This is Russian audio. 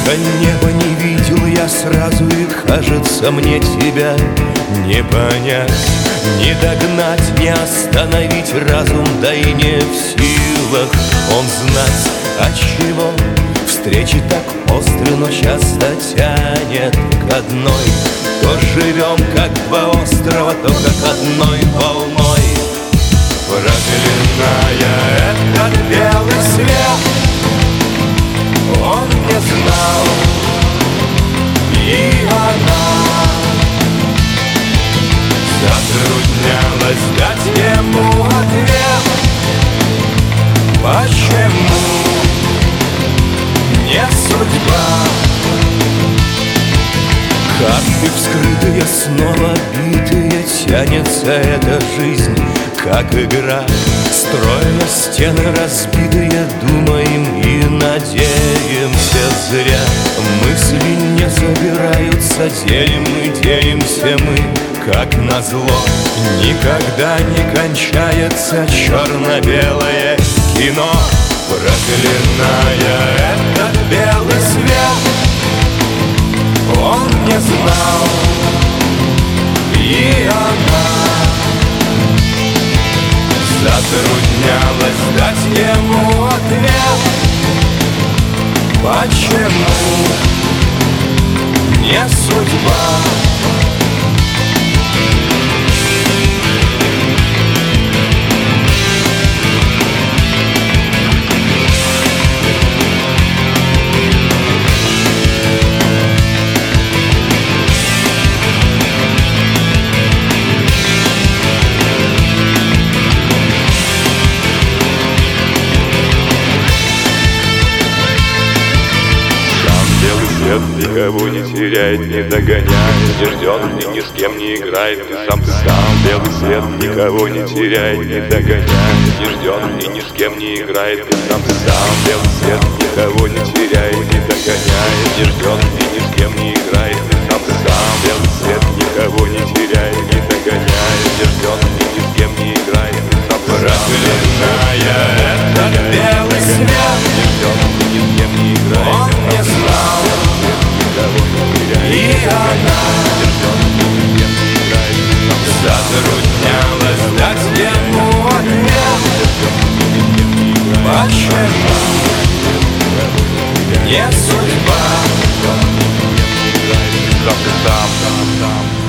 Сколько неба не видел я сразу, и кажется мне тебя не понять, не догнать, не остановить разум, да и не в силах он знать, отчего встречи так остры, но часто тянет к одной. То живем как два острова, то как одной волной. Проклиная этот белый свет, он не знал, и она затруднялась дать ему ответ. Почему не судьба? Карты вскрытые, снова битые, тянется эта жизнь, как игра. Строя стены разбитые, думаем и надеемся зря. Мысли не забираются, делимся мы, как назло. Никогда не кончается черно-белое кино. Проклиная этот белый свет, он не знал, и она затруднялась дать ему ответ. Почему не судьба? Никого не теряет, не догоняет, не ждет и ни с кем не играет. Ты сам, белый свет никого не теряет, не догоняет, не ждет и ни с кем не играет. Ты сам, белый свет никого не теряет, не догоняет, не ждет и ни с кем не играет. Ты сам, белый свет никого не теряет, не догоняет, не ждет и ни с кем не играет. Ты сам, проклиная этот белый свет, не ждет и ни с кем не играет. Он не знал, и она затруднялась дать ему ответ. Почему не судьба? Сам.